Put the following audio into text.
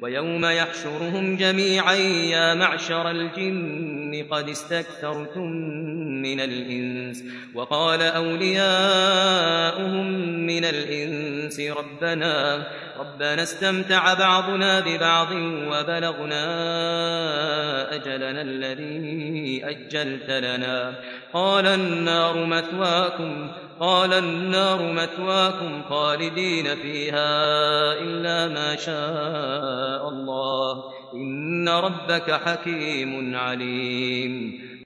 ويوم يحشرهم جميعا يا معشر الجن قد استكثرتم من الإنس وقال أولياؤهم من الإنس ربنا استمتع بعضنا ببعض وبلغنا أجلنا الذي أجلت لنا قال النار مثواكم خالدين فيها إلا ما شاء الله إن ربك حكيم عليم.